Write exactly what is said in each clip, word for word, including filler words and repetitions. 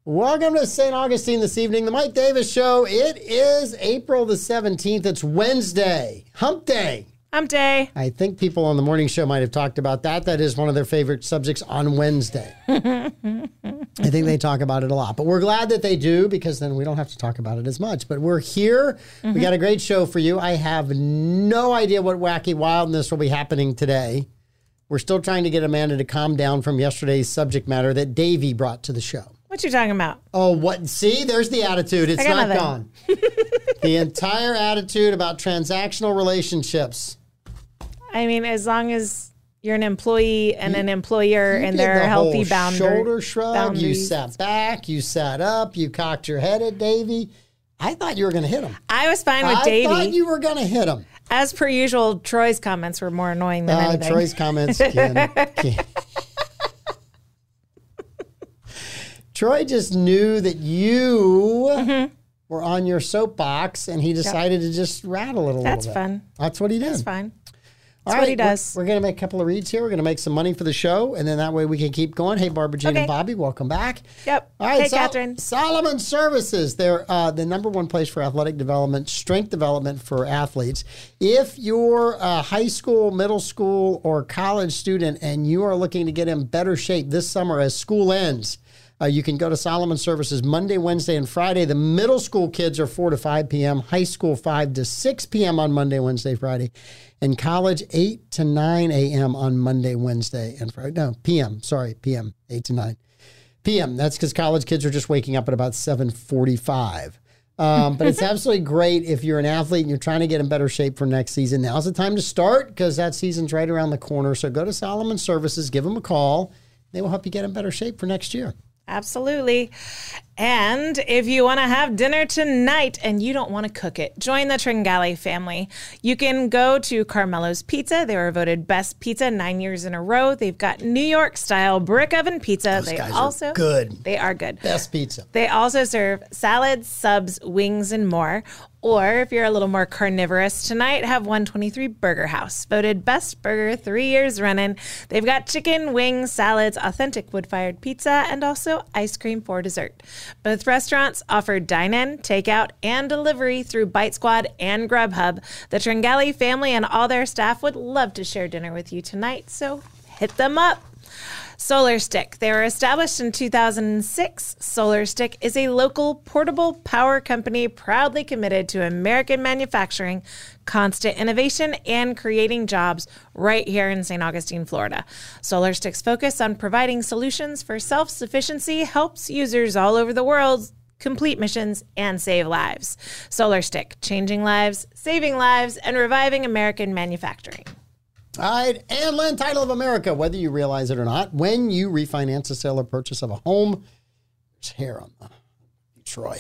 Welcome to Saint Augustine this evening, the Mike Davis Show. It is April the seventeenth. It's Wednesday, hump day. Hump day. I think people on the morning show might have talked about that. That is one of their favorite subjects on Wednesday. I think they talk about it a lot. But we're glad that they do because then we don't have to talk about it as much. But we're here. Mm-hmm. We got a great show for you. I have no idea what wacky wildness will be happening today. We're still trying to get Amanda to calm down from yesterday's subject matter that Davey brought to the show. What you talking about? Oh, what? See, there's the attitude. It's not nothing. Gone. The entire attitude about transactional relationships. I mean, as long as you're an employee and you, an employer and there the are healthy boundaries. Shoulder shrug. Boundaries. You sat back. You sat up. You cocked your head at Davey. I thought you were going to hit him. I was fine with I Davey. I thought you were going to hit him. As per usual, Troy's comments were more annoying than uh, anything. Troy's comments can... can. Troy just knew that you mm-hmm. were on your soapbox, and he decided yep. to just rattle it a That's little bit. That's fun. That's what he did. That's fine. All That's right, what he does. We're, we're going to make a couple of reads here. We're going to make some money for the show, and then that way we can keep going. Hey, Barbara Jean okay. and Bobby, welcome back. Yep. All right, hey, Sol- Catherine. Solomon Services. They're uh, the number one place for athletic development, strength development for athletes. If you're a high school, middle school, or college student, and you are looking to get in better shape this summer as school ends, Uh, you can go to Solomon Services Monday, Wednesday, and Friday. The middle school kids are four to five p.m., high school five to six p.m. on Monday, Wednesday, Friday, and college eight to nine a.m. on Monday, Wednesday, and Friday. No, p m. Sorry, p m. eight to nine p.m. That's because college kids are just waking up at about seven forty-five. Um, but it's absolutely great if you're an athlete and you're trying to get in better shape for next season. Now's the time to start because that season's right around the corner. So go to Solomon Services, give them a call. They will help you get in better shape for next year. Absolutely. And if you want to have dinner tonight and you don't want to cook it, join the Tringali family. You can go to Carmelo's Pizza. They were voted best pizza nine years in a row. They've got New York style brick oven pizza. Those they guys also are good. They are good. Best pizza. They also serve salads, subs, wings, and more. Or if you're a little more carnivorous tonight, have one twenty-three Burger House, voted best burger three years running. They've got chicken, wings, salads, authentic wood-fired pizza, and also ice cream for dessert. Both restaurants offer dine-in, takeout, and delivery through Bite Squad and Grubhub. The Tringali family and all their staff would love to share dinner with you tonight, so hit them up. Solar Stick. They were established in two thousand six. Solar Stick is a local portable power company proudly committed to American manufacturing, constant innovation, and creating jobs right here in Saint Augustine, Florida. Solar Stick's focus on providing solutions for self-sufficiency helps users all over the world complete missions and save lives. Solar Stick, changing lives, saving lives, and reviving American manufacturing. All right, and Land Title of America, whether you realize it or not, when you refinance a sale or purchase of a home, there's hair on the Troy.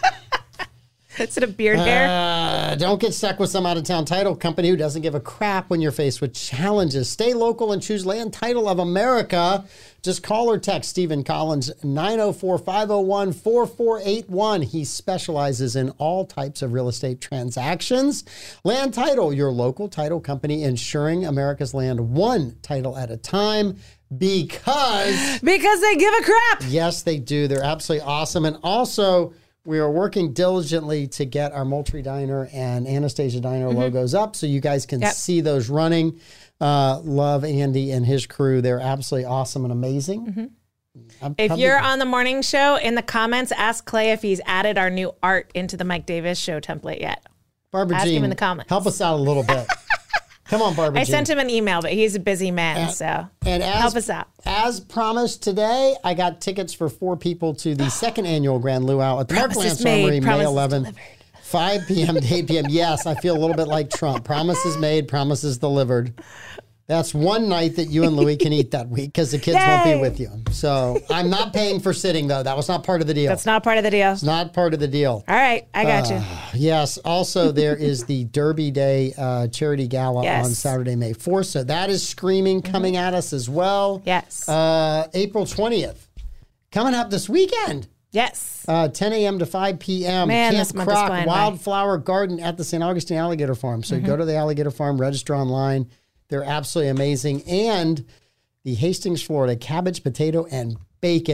Is it a beard hair? Uh, don't get stuck with some out-of-town title company who doesn't give a crap when you're faced with challenges. Stay local and choose Land Title of America. Just call or text Stephen Collins, nine oh four, five oh one, four four eight one. He specializes in all types of real estate transactions. Land Title, your local title company, ensuring America's land one title at a time. Because... Because they give a crap. Yes, they do. They're absolutely awesome. And also... we are working diligently to get our Moultrie Diner and Anastasia Diner mm-hmm. logos up so you guys can yep. see those running. Uh, love Andy and his crew. They're absolutely awesome and amazing. Mm-hmm. If probably... you're on the morning show, in the comments, ask Clay if he's added our new art into the Mike Davis show template yet. Barbara ask Jean, him in the comments. Help us out a little bit. Come on, Barbara I Jean. sent him an email, but he's a busy man, and, so and as, help us out. As promised today, I got tickets for four people to the second annual Grand Luau at the Mark Lance Armory, May eleventh, five p.m. to eight p.m. Yes, I feel a little bit like Trump. Promises made, promises delivered. That's one night that you and Louie can eat that week because the kids Yay! Won't be with you. So I'm not paying for sitting, though. That was not part of the deal. That's not part of the deal. It's not part of the deal. All right. I got uh, you. Yes. Also, there is the Derby Day uh, Charity Gala yes. on Saturday, May fourth. So that is screaming coming mm-hmm. at us as well. Yes. Uh, April twentieth. Coming up this weekend. Yes. Uh, ten a.m. to five p.m. Man, Camp this month Croc is flying Wildflower by. Garden at the Saint Augustine Alligator Farm. So mm-hmm. go to the Alligator Farm, register online. They're absolutely amazing. And the Hastings, Florida Cabbage, Potato, and Bacon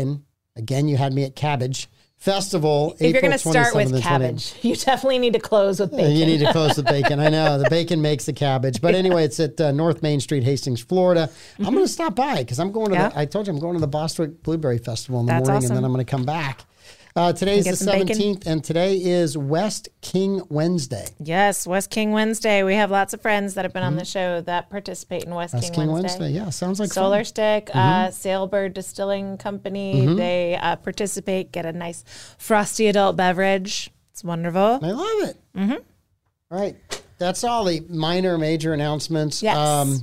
Again, you had me at Cabbage Festival. If you're going to start with cabbage, you definitely need to close with bacon. You need to close with bacon. I know. The bacon makes the cabbage. But anyway, it's at uh, North Main Street, Hastings, Florida. Mm-hmm. I'm going to stop by because I'm going to yeah. the, I told you I'm going to the Bostwick Blueberry Festival in the That's morning, awesome. and then I'm going to come back. Uh, today's the seventeenth, bacon. And today is West King Wednesday. Yes, West King Wednesday. We have lots of friends that have been mm-hmm. on the show that participate in West, West King, King Wednesday. Wednesday. Yeah, sounds like Solar fun. Stick, mm-hmm. uh, Sailbird Distilling Company. Mm-hmm. They uh, participate, get a nice frosty adult beverage. It's wonderful. I love it. Mm-hmm. All right, that's all the minor, major announcements. Yes. Um,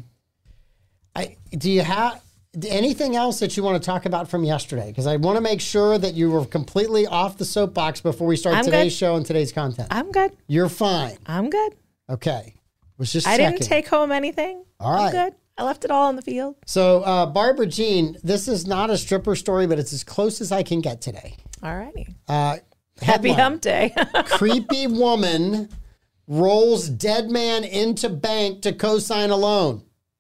I do you have anything else that you want to talk about from yesterday? Because I want to make sure that you were completely off the soapbox before we start I'm today's good. show and today's content. I'm good. You're fine. I'm good. Okay. Was just I checking. didn't take home anything. All right. I'm good. I left it all in the field. So, uh, Barbara Jean, this is not a stripper story, but it's as close as I can get today. All righty. Uh, Happy hump day. Creepy woman rolls dead man into bank to co-sign a loan.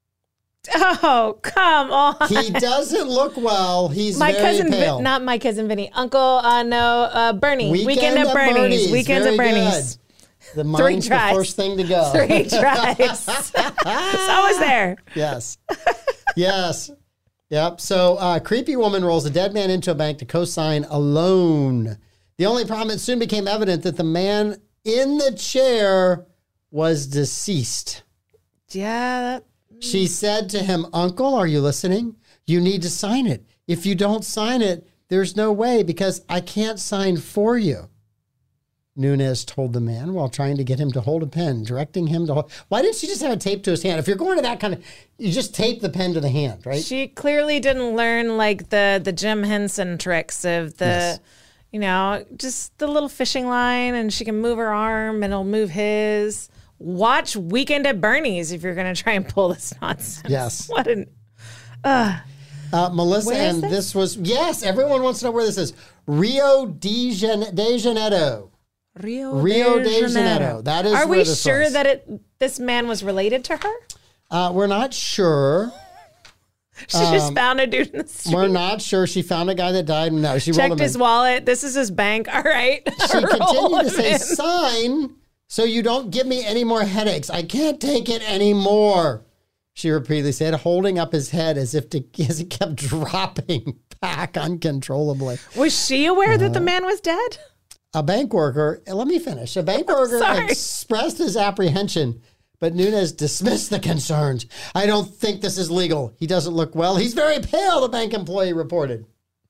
Oh, come on. He doesn't look well. He's my very cousin, pale. Vi- not my cousin Vinny. Uncle, uh, no, uh, Bernie. Weekend, Weekend at Bernie's. Bernie's. Weekends very at Bernie's. Good. The mind's the first thing to go. Three tries. It's always there. Yes. Yes. Yep. So, uh, creepy woman rolls a dead man into a bank to co-sign a loan. The only problem, it soon became evident that the man in the chair was deceased. Yeah. That- She said to him, "Uncle, are you listening? You need to sign it. If you don't sign it, there's no way because I can't sign for you." Nunez told the man while trying to get him to hold a pen, directing him to hold. Why didn't she just have it taped to his hand? If you're going to that kind of, you just tape the pen to the hand, right? She clearly didn't learn like the, the Jim Henson tricks of the, yes. you know, just the little fishing line and she can move her arm and it'll move his. Watch Weekend at Bernie's if you're going to try and pull this nonsense. Yes. What an... Uh, uh, Melissa, where is and this? this was... Yes, everyone wants to know where this is. Rio de, Jan- de Janeiro. Rio, Rio de, de Janeiro. Janeiro. That is Are where we this sure was. that it this man was related to her? Uh, we're not sure. She um, just found a dude in the street. We're not sure. She found a guy that died. No, she checked rolled him his in. wallet. This is his bank. All right. She continued to say, in. "Sign so you don't give me any more headaches. I can't take it anymore." She repeatedly said, holding up his head as if to, as it kept dropping back uncontrollably. Was she aware uh, that the man was dead? A bank worker, let me finish. A bank worker expressed his apprehension, but Nunez dismissed the concerns. "I don't think this is legal. He doesn't look well. He's very pale," the bank employee reported.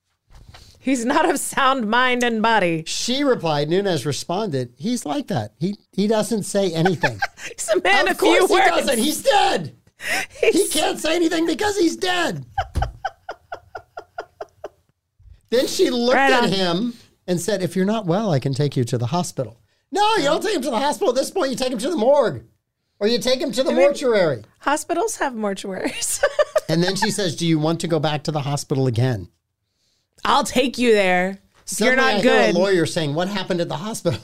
"He's not of sound mind and body." She replied. Nunez responded, "He's like that. He he doesn't say anything." He's a man of of few course he words. doesn't. He's dead. He's... He can't say anything because he's dead. Then she looked right at on. him and said, "If you're not well, I can take you to the hospital." No, you don't take him to the hospital. At this point, you take him to the morgue. Or you take him to the I mean, mortuary. Hospitals have mortuaries. And then she says, "Do you want to go back to the hospital again?" "I'll take you there. Suddenly, you're not I good." Hear a lawyer saying, "What happened at the hospital?"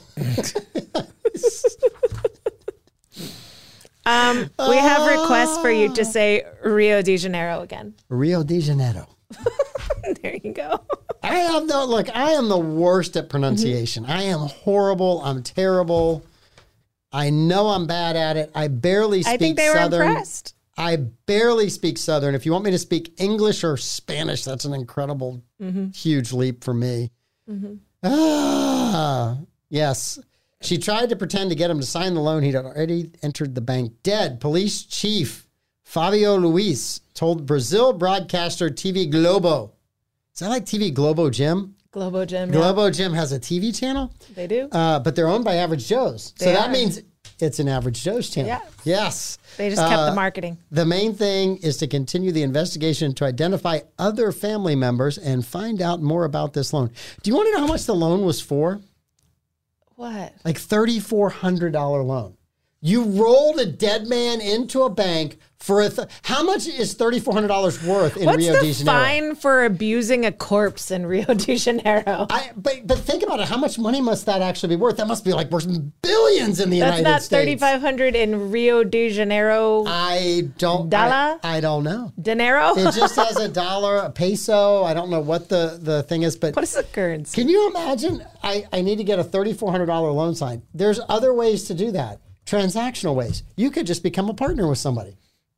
um, we have requests for you to say Rio de Janeiro again. Rio de Janeiro. There you go. I am no look. I am the worst at pronunciation. Mm-hmm. I am horrible. I'm terrible. I know I'm bad at it. I barely speak I think they Southern. were impressed. I barely speak Southern. If you want me to speak English or Spanish, that's an incredible, mm-hmm. huge leap for me. Mm-hmm. Ah, yes. She tried to pretend to get him to sign the loan. He'd already entered the bank dead. Police chief Fabio Luis told Brazil broadcaster T V Globo. Is that like T V Globo Jim? Globo Jim. Globo yeah. Jim has a T V channel. They do. Uh, but they're owned by Average Joe's. They so that are. means it's an Average Joe's channel. Yeah. Yes. They just kept uh, the marketing. The main thing is to continue the investigation to identify other family members and find out more about this loan. Do you want to know how much the loan was for? What? Like three thousand four hundred dollars loan. You rolled a dead man into a bank for a. Th- How much is thirty-four hundred dollars worth in What's Rio the de Janeiro? fine for abusing a corpse in Rio de Janeiro? I, but but think about it. How much money must that actually be worth? That must be like worth billions in the That's United not States. thirty-five hundred in Rio de Janeiro. I don't. Dollar? I, I don't know. Dinero? It just has a dollar, a peso. I don't know what the, the thing is, but What is the currency? can you imagine? I, I need to get a thirty-four hundred dollars loan sign. There's other ways to do that. Transactional ways. You could just become a partner with somebody.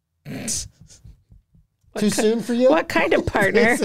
Too soon for you? What kind of partner?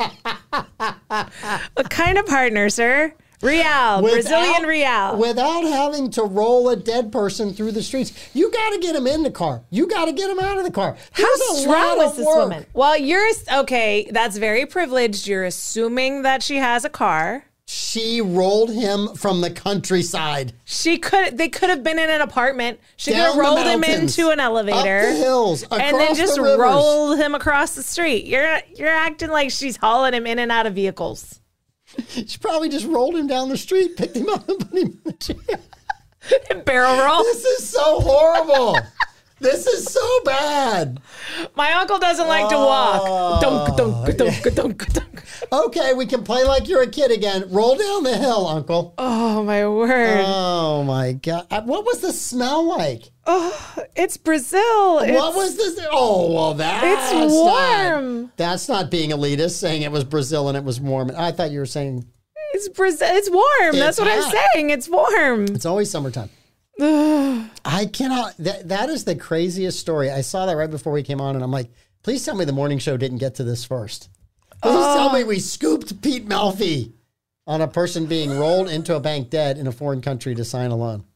What kind of partner, sir? Real, Brazilian real. Without having to roll a dead person through the streets. You got to get him in the car. You got to get him out of the car. How There's a strong lot was of this work. woman? Well, you're okay. That's very privileged. You're assuming that she has a car. She rolled him from the countryside. She could. They could have been in an apartment. She could Down have the rolled him mountains, into an elevator, up the hills, and then across just the rivers. rolled him across the street. You're you're acting like she's hauling him in and out of vehicles. She probably just rolled him down the street, picked him up, and put him in the jail. Barrel roll. This is so horrible. This is so bad. My uncle doesn't like to walk. Dunk, dunk, dunk, dunk, dunk. Okay, we can play like you're a kid again. Roll down the hill, Uncle. Oh my word! Oh my God! Uh, What was the smell like? Oh, it's Brazil. What It's- was this? Oh well, that's It's warm. Not, that's not being elitist. Saying it was Brazil and it was warm. I thought you were saying It's Brazil. It's warm. That's what hot. I'm saying. It's warm. it's always summertime. I cannot. That that is the craziest story. I saw that right before we came on, and I'm like, please tell me the morning show didn't get to this first. Please tell me we scooped Pete Melfi on a person being rolled into a bank dead in a foreign country to sign a loan.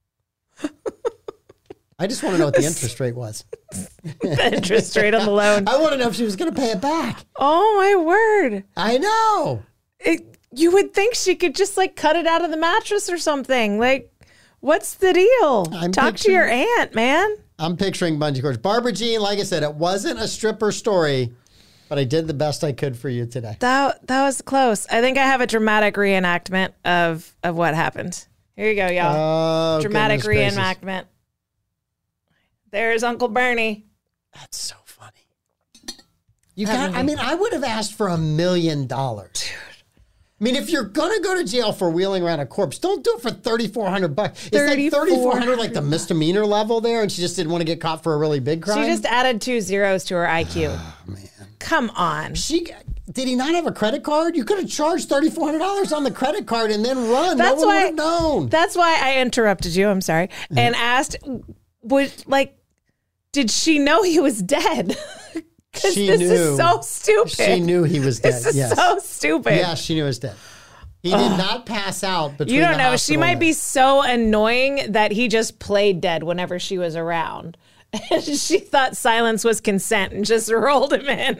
I just want to know what the interest rate was. The interest rate on the loan. I want to know if she was going to pay it back. Oh my word! I know. It, you would think she could just like cut it out of the mattress or something. Like, what's the deal? I'm Talk to your aunt, man. I'm picturing bungee cords. Barbara Jean, like I said, it wasn't a stripper story, but I did the best I could for you today. That that was close. I think I have a dramatic reenactment of of what happened. Here you go, y'all. Oh, Dramatic goodness gracious. reenactment. There's Uncle Bernie. That's so funny. You got. I mean, I would have asked for a million dollars. I mean, if you're gonna go to jail for wheeling around a corpse, don't do it for thirty-four hundred bucks. It's like thirty-four hundred, like the misdemeanor level there, and she just didn't want to get caught for a really big crime. She just added two zeros to her I Q. Oh, man. Come on. She did he not have a credit card? You could have charged thirty-four hundred dollars on the credit card and then run. That's no one why. would have known. That's why I interrupted you. I'm sorry, and asked, would like, did she know he was dead? Because She this knew. is so stupid. She knew he was dead. This is yes. so stupid. Yeah, she knew he was dead. He did not pass out between You don't the know. She hospital might and- be so annoying that he just played dead whenever she was around. And she thought silence was consent and just rolled him in.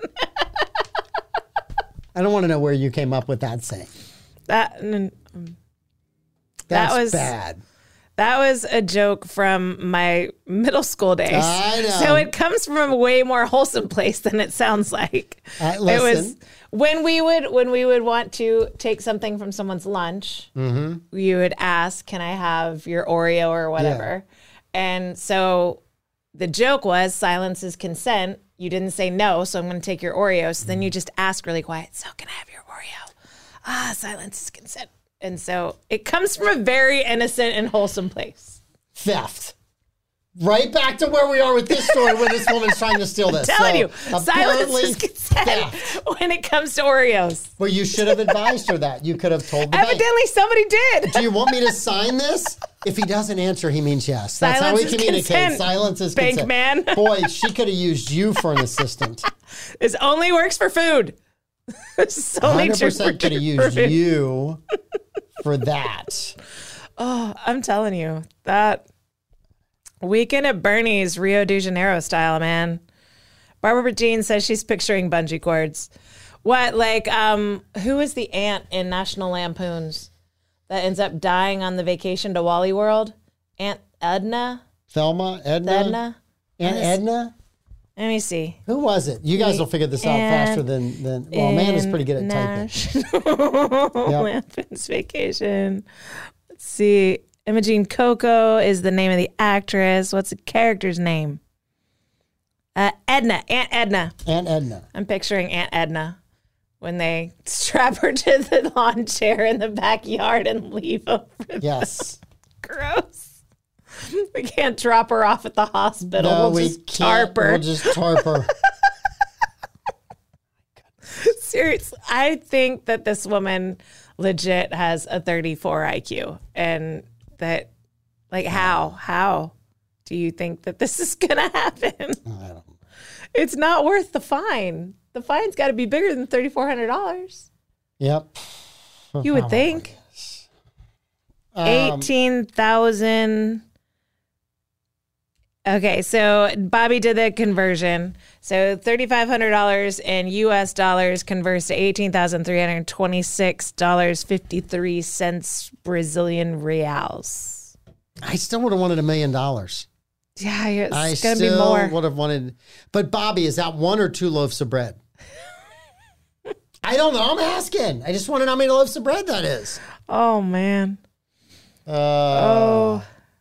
I don't want to know where you came up with that saying. That mm, That's was- bad. that was a joke from my middle school days. I know. So it comes from a way more wholesome place than it sounds like. Uh, It was listen. when we would when we would want to take something from someone's lunch. Mm-hmm. You would ask, "Can I have your Oreo or whatever?" And so the joke was, silence is consent. You didn't say no, so I'm going to take your Oreo. So then you just ask really quiet, "So can I have your Oreo?" Ah, silence is consent. And so it comes from a very innocent and wholesome place. Theft. Right back to where we are with this story where this woman's trying to steal this. Telling So, you, silence apparently is consent theft. when it comes to Oreos. Well, you should have advised her that. You could have told the bank. Evidently, somebody did. Do you want me to sign this? If he doesn't answer, he means yes. That's Silence how we is communicate. consent, Silence is bank consent. man. Boy, she could have used you for an assistant. This only works for food. It's only one hundred percent could have used you. you for that. Oh, I'm telling you, that weekend at Bernie's Rio de Janeiro style, man. Barbara Jean says she's picturing bungee cords. What, like, um, who is the aunt in National Lampoons that ends up dying on the vacation to Wally World? Aunt Edna? Thelma, Edna, Edna? Aunt Edna. Let me see. Who was it? You guys will figure this out Aunt faster than than. Well, Amanda's pretty good at typing. National Lampoons vacation. Let's see. Imogene Coco is the name of the actress. What's the character's name? Uh, Edna. Aunt Edna. Aunt Edna. I'm picturing Aunt Edna when they strap her to the lawn chair in the backyard and leave her. Yes. Gross. We can't drop her off at the hospital. No, we'll we just can't. tarp her. We'll just tarp her. Seriously, I think that this woman legit has a thirty-four I Q. And that, like, how? How do you think that this is going to happen? I don't know. It's not worth the fine. The fine's got to be bigger than thirty-four hundred dollars. Yep. You would think. Um, eighteen thousand. Okay, so Bobby did the conversion. So thirty-five hundred dollars in U S dollars converts to eighteen thousand three hundred twenty-six dollars and fifty-three cents Brazilian reals. I still would have wanted a million dollars. Yeah, it's I going to be still more. would have wanted. But Bobby, is that one or two loaves of bread? I don't know. I'm asking. I just want to know how many loaves of bread that is. Oh, man. Uh, Oh,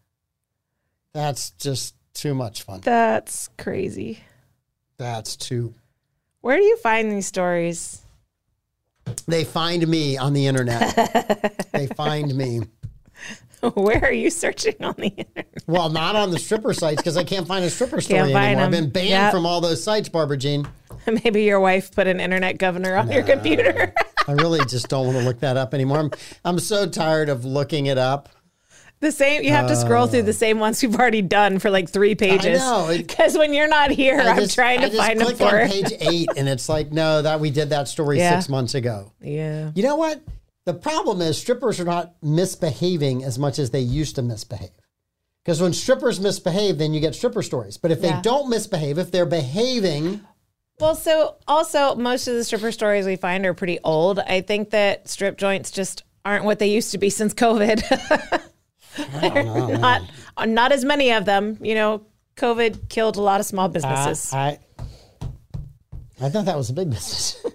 That's just too much fun. that's crazy. That's too. Where do you find these stories? They find me on the internet. They find me. Where are you searching on the internet? Well, not on the stripper sites because I can't find a stripper story Can't find anymore. I've them. been banned Yep. from all those sites, Barbara Jean. Maybe your wife put an internet governor on your computer. I really just don't want to look that up anymore. I'm, I'm so tired of looking it up. The same, you have to scroll through the same ones we've already done for like three pages. know. It- Because when you're not here, I I'm just- trying to I just find them click for on page eight, and it's like, no, that we did that story Yeah. six months ago. Yeah. You know what? The problem is strippers are not misbehaving as much as they used to misbehave. Because when strippers misbehave, then you get stripper stories. But if Yeah. they don't misbehave, if they're behaving, Well, so also most of the stripper stories we find are pretty old. I think that strip joints just aren't what they used to be since COVID. I don't know. not, not as many of them. You know, COVID killed a lot of small businesses. I, I, I thought that was a big business.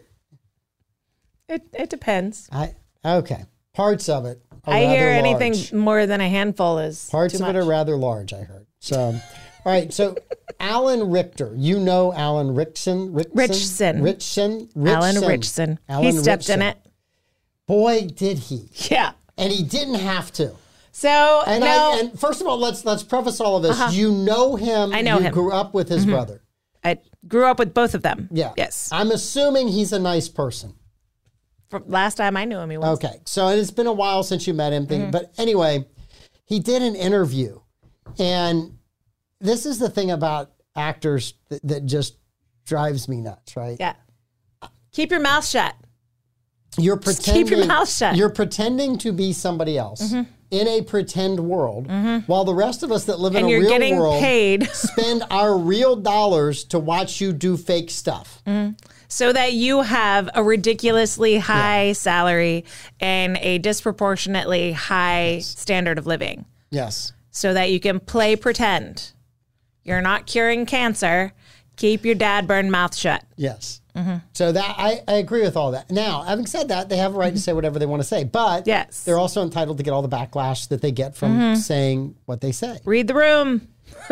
it it depends. I okay. Parts of it are I hear rather anything large. more than a handful is Parts too of it much. are rather large, I heard. So, all right. So, Alan Richter, you know Alan Richson, Richson, Richson. Richson, Alan Richson. Richson. Alan He stepped in Richson. it. Boy, did he! Yeah. And he didn't have to. So And, no, I, and first of all, let's let's preface all of this. You know him. I know you him. grew up with his brother. I grew up with both of them. Yeah. Yes. I'm assuming he's a nice person. From last time I knew him, he was. Okay. So it's been a while since you met him. Mm-hmm. But anyway, he did an interview. And this is the thing about actors that, that just drives me nuts, right? Yeah. Keep your mouth shut. You're Just pretending. keep your mouth shut. You're pretending to be somebody else Mm-hmm. in a pretend world, while the rest of us that live in And a you're real getting world paid. spend our real dollars to watch you do fake stuff. So that you have a ridiculously high salary and a disproportionately high standard of living. Yes. So that you can play pretend. You're not curing cancer. Keep your dad burn mouth shut. Yes. Mm-hmm. So that I, I agree with all that. Now, having said that, they have a right to say whatever they want to say, but Yes. they're also entitled to get all the backlash that they get from Mm-hmm. saying what they say. Read the room.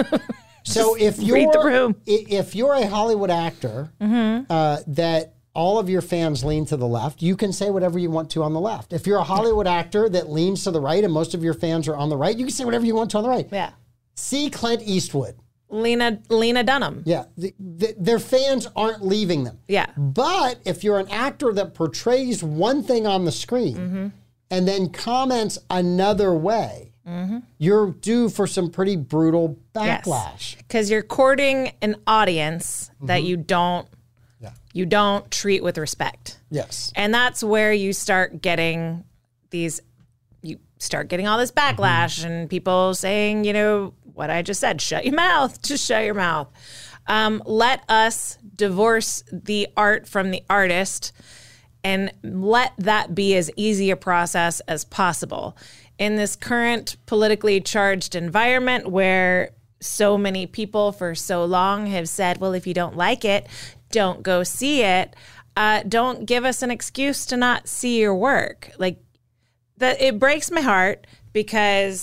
So if you're read the room. i- if you're a Hollywood actor uh, that all of your fans lean to the left, you can say whatever you want to on the left. If you're a Hollywood actor that leans to the right and most of your fans are on the right, you can say whatever you want to on the right. Yeah. See Clint Eastwood. Lena Lena Dunham. Yeah, the, the, their fans aren't leaving them. Yeah. But if you're an actor that portrays one thing on the screen Mm-hmm. and then comments another way, Mm-hmm. you're due for some pretty brutal backlash. Because you're courting an audience that you don't Yeah. you don't treat with respect. Yes. And that's where you start getting these, you start getting all this backlash and people saying, you know, what I just said, shut your mouth, just shut your mouth. Um, let us divorce the art from the artist and let that be as easy a process as possible. In this current politically charged environment where so many people for so long have said, well, if you don't like it, don't go see it. Uh, don't give us an excuse to not see your work. Like that, it breaks my heart because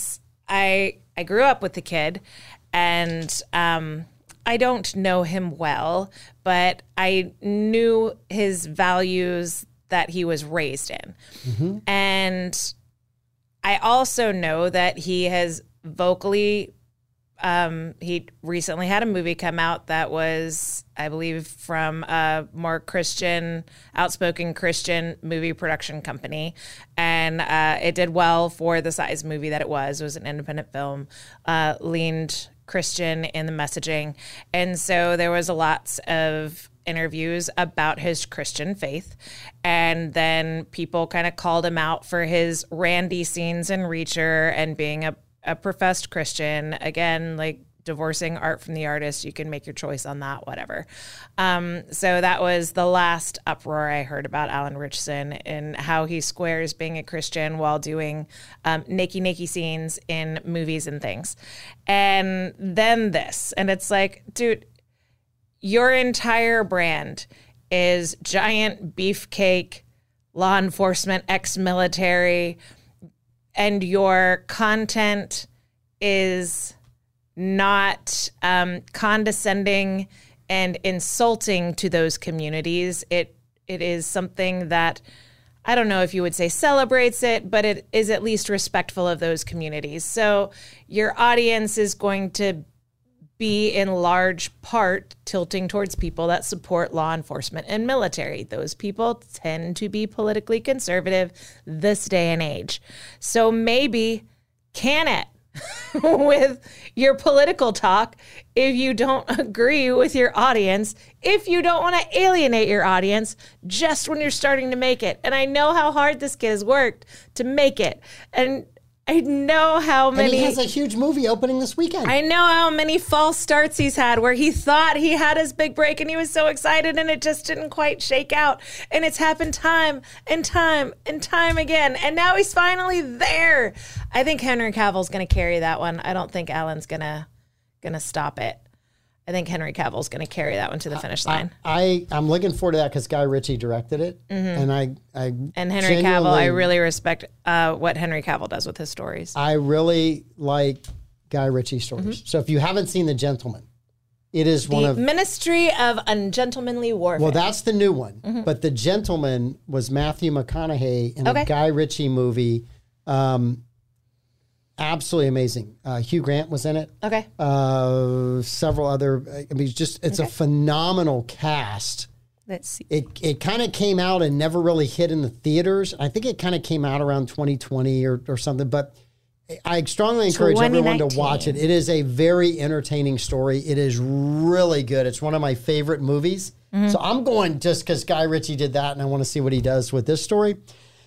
I I grew up with the kid, and um, I don't know him well, but I knew his values that he was raised in. Mm-hmm. And I also know that he has vocally, um, he recently had a movie come out that was, I believe, from a more Christian, outspoken Christian movie production company. And uh, it did well for the size movie that it was. It was an independent film, uh, leaned Christian in the messaging. And so there was a lots of interviews about his Christian faith. And then people kind of called him out for his randy scenes in Reacher and being a, a professed Christian. Again, like divorcing art from the artist. You can make your choice on that, whatever. Um, so that was the last uproar I heard about Alan Ritchson and how he squares being a Christian while doing um, nakey nakey scenes in movies and things. And then this, and it's like, dude, your entire brand is giant beefcake, law enforcement, ex-military, and your content is not um, condescending and insulting to those communities. It it is something that, I don't know if you would say celebrates it, but it is at least respectful of those communities. So your audience is going to be in large part tilting towards people that support law enforcement and military. Those people tend to be politically conservative this day and age. So maybe can it with your political talk if you don't agree with your audience, if you don't want to alienate your audience just when you're starting to make it. And I know how hard this kid has worked to make it. And I know how many... And he has a huge movie opening this weekend. I know how many false starts he's had where he thought he had his big break and he was so excited and it just didn't quite shake out. And it's happened time and time and time again. And now he's finally there. I think Henry Cavill's going to carry that one. I don't think Alan's going to going to stop it. I think Henry Cavill's going to carry that one to the finish line. I, I, I'm looking forward to that because Guy Ritchie directed it. Mm-hmm. And I, I And Henry Cavill, I really respect uh, what Henry Cavill does with his stories. I really like Guy Ritchie stories. Mm-hmm. So if you haven't seen The Gentleman, it is the one of... Ministry of Ungentlemanly Warfare. Well, that's the new one. Mm-hmm. But The Gentleman was Matthew McConaughey in okay. a Guy Ritchie movie. Um Absolutely amazing. Uh, Hugh Grant was in it. Okay. Uh, several other. I mean, just it's okay. a phenomenal cast. Let's see. It it kind of came out and never really hit in the theaters. I think it kind of came out around twenty twenty or, or something. But I strongly encourage everyone to watch it. It is a very entertaining story. It is really good. It's one of my favorite movies. Mm-hmm. So I'm going just because Guy Ritchie did that, and I want to see what he does with this story.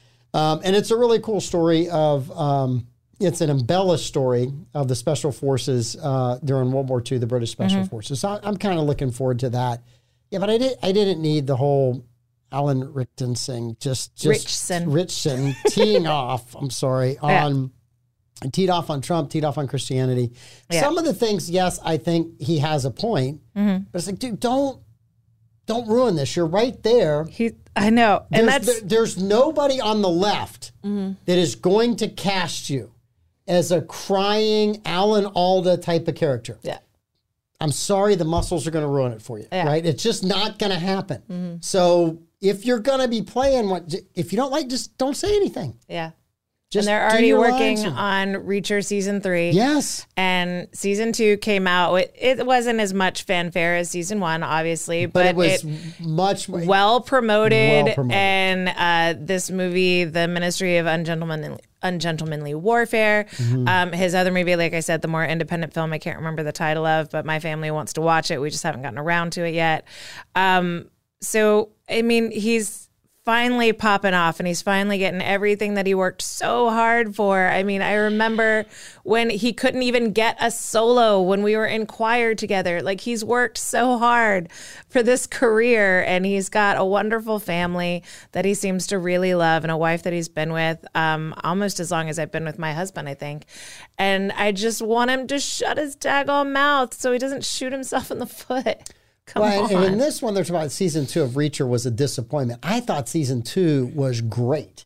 Um, and it's a really cool story of. Um, It's an embellished story of the Special Forces uh, during World War Two, the British Special mm-hmm. Forces. So I'm kind of looking forward to that. Yeah, but I did. I didn't need the whole Alan Ritchson thing. Just, just Ritchson, Ritchson teeing off. I'm sorry on yeah. teed off on Trump, teed off on Christianity. Yeah. Some of the things, yes, I think he has a point. Mm-hmm. But it's like, dude, don't don't ruin this. You're right there. He, I know, and there's, that's there, there's nobody on the left mm-hmm. that is going to cast you as a crying Alan Alda type of character. Yeah. I'm sorry, the muscles are going to ruin it for you, yeah. right? It's just not going to happen. Mm-hmm. So if you're going to be playing, what if you don't like, just don't say anything. Yeah. Just and they're already working on Reacher season three. Yes. And season two came out. It, it wasn't as much fanfare as season one, obviously, but, but it was it much well promoted. Well promoted. And uh, this movie, The Ministry of Ungentlemanly, Ungentlemanly Warfare, mm-hmm. um, his other movie, like I said, the more independent film, I can't remember the title of, but my family wants to watch it. We just haven't gotten around to it yet. Um, so, I mean, he's finally popping off and he's finally getting everything that he worked so hard for. I mean, I remember when he couldn't even get a solo when we were in choir together. Like, he's worked so hard for this career and he's got a wonderful family that he seems to really love and a wife that he's been with um, almost as long as I've been with my husband, I think. And I just want him to shut his daggone mouth so he doesn't shoot himself in the foot. Come well, on. And in this one, they're talking about season two of Reacher was a disappointment. I thought season two was great.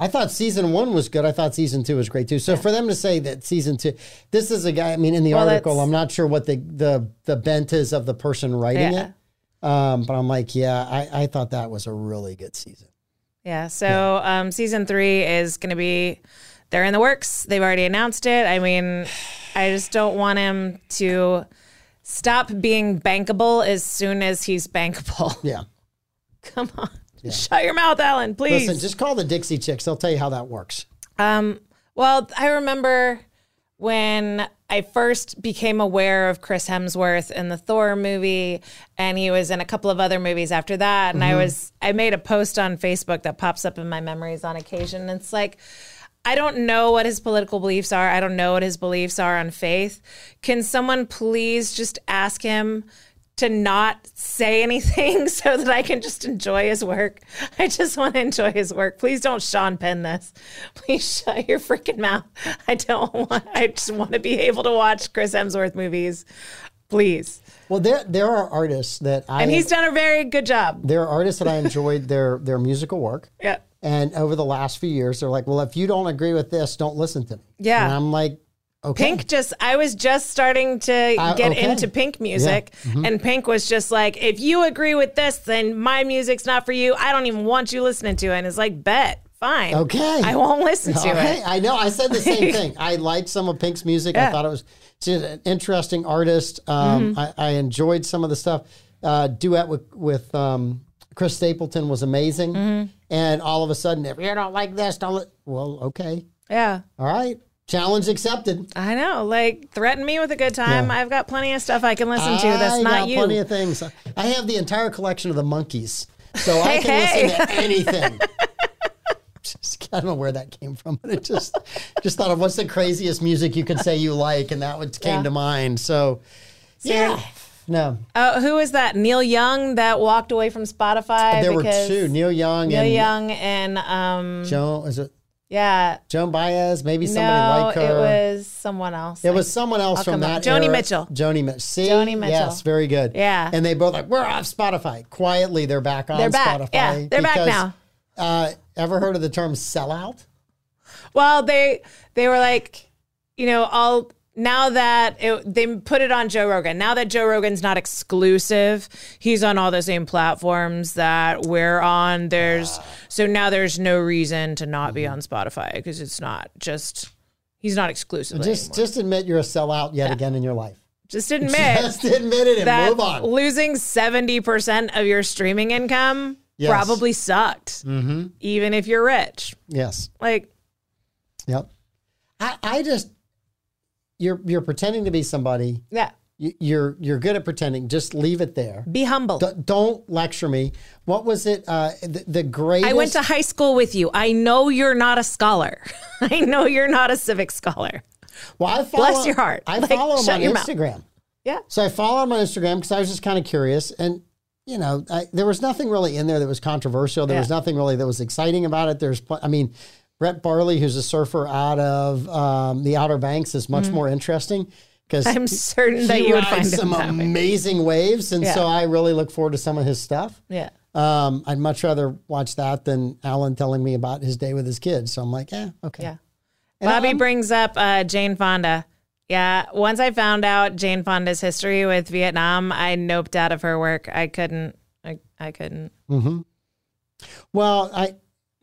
I thought season one was good. I thought season two was great too. So yeah. for them to say that season two, this is a guy, I mean, in the well, article, I'm not sure what the, the, the bent is of the person writing yeah. it. Um, but I'm like, yeah, I, I thought that was a really good season. Yeah. So yeah. Um, season three is going to be, they're in the works. They've already announced it. I mean, I just don't want him to stop being bankable as soon as he's bankable. Yeah. Come on. Yeah. Shut your mouth, Alan, please. Listen, just call the Dixie Chicks. They'll tell you how that works. Um, well, I remember when I first became aware of Chris Hemsworth in the Thor movie, and he was in a couple of other movies after that. And mm-hmm. I was, I made a post on Facebook that pops up in my memories on occasion. And it's like, I don't know what his political beliefs are. I don't know what his beliefs are on faith. Can someone please just ask him to not say anything so that I can just enjoy his work? I just want to enjoy his work. Please don't Sean Penn this. Please shut your freaking mouth. I don't want, I just want to be able to watch Chris Hemsworth movies. Please. Well, there there are artists that I... And he's done a very good job. There are artists that I enjoyed their, their musical work. Yeah. And over the last few years, they're like, well, if you don't agree with this, don't listen to me. Yeah. And I'm like, okay. Pink just, I was just starting to uh, get okay. into Pink music. Yeah. Mm-hmm. And Pink was just like, if you agree with this, then my music's not for you. I don't even want you listening to it. And it's like, bet. Fine. Okay. I won't listen to okay. it. I know. I said the same thing. I liked some of Pink's music. Yeah. I thought it was just an interesting artist. Um, mm-hmm. I, I enjoyed some of the stuff. Uh, duet with, with um, Chris Stapleton was amazing. Mm-hmm. And all of a sudden, if you don't like this, don't li-. Well, okay. Yeah. All right. Challenge accepted. I know. Like, threaten me with a good time. Yeah. I've got plenty of stuff I can listen to that's I not got you. plenty of things. I have the entire collection of the Monkees, so I can hey. listen to anything. Just, I don't know where that came from, but it just just thought of what's the craziest music you could say you like, and that what came yeah. to mind. So, yeah. No. Uh, who is that? Neil Young that walked away from Spotify? There were two. Neil Young Neil and... Young and... Um, Joan, is it? Yeah. Joan Baez, maybe somebody no, like her. it was someone else. It was someone else I'll from that Joni era. Mitchell. Joni Mitchell. See? Joni Mitchell. Yes, very good. Yeah. And they both like, we're off Spotify. Quietly, they're back on they're back. Spotify. Yeah, they're because, back now. Uh, ever heard of the term sellout? Well, they they were like, you know, all... Now that it, they put it on Joe Rogan, now that Joe Rogan's not exclusive, he's on all the same platforms that we're on. There's uh, so now there's no reason to not be on Spotify because it's not just he's not exclusive. Just anymore. just admit you're a sellout yet yeah. again in your life. Just admit, just admit it and that move on. Losing seventy percent of your streaming income yes. probably sucked, mm-hmm. even if you're rich. Yes. Like, yep. I I just. You're you're pretending to be somebody. Yeah. You, you're you're good at pretending. Just leave it there. Be humble. D- don't lecture me. What was it? Uh, the, the greatest. I went to high school with you. I know you're not a scholar. I know you're not a civic scholar. Well, I follow, bless your heart. I like, follow him on Instagram. Mouth. Yeah. So I follow him on Instagram because I was just kind of curious, and you know, I, there was nothing really in there that was controversial. There yeah. was nothing really that was exciting about it. There's, I mean. Brett Barley, who's a surfer out of um, the Outer Banks, is much mm. more interesting because I'm certain that you would find some amazing way. waves, and yeah. so I really look forward to some of his stuff. Yeah, um, I'd much rather watch that than Alan telling me about his day with his kids. So I'm like, yeah, okay. Yeah. And Bobby I'm, brings up uh, Jane Fonda. Yeah, once I found out Jane Fonda's history with Vietnam, I noped out of her work. I couldn't. I, I couldn't. Mm-hmm. Well, I.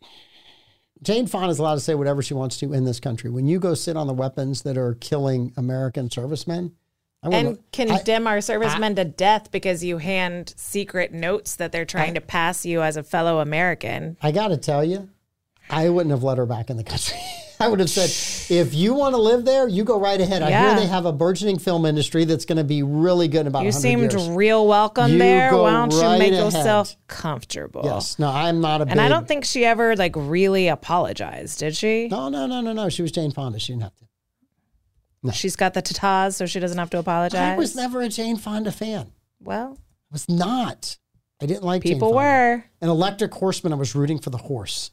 Jane Fonda is allowed to say whatever she wants to in this country. When you go sit on the weapons that are killing American servicemen, I and condemn I, our servicemen I, to death because you hand secret notes that they're trying I, to pass you as a fellow American. I got to tell you, I wouldn't have let her back in the country. I would have said, if you want to live there, you go right ahead. I yeah. hear they have a burgeoning film industry that's going to be really good in about you one hundred years. You seemed real welcome you there. Why don't right you make ahead. yourself comfortable? Yes. No, I'm not a big... And I don't think she ever, like, really apologized, did she? No, no, no, no, no. She was Jane Fonda. She didn't have to. No. She's got the tatas, so she doesn't have to apologize? I was never a Jane Fonda fan. Well... I was not. I didn't like People Jane Fonda. were. An Electric Horseman, I was rooting for the horse.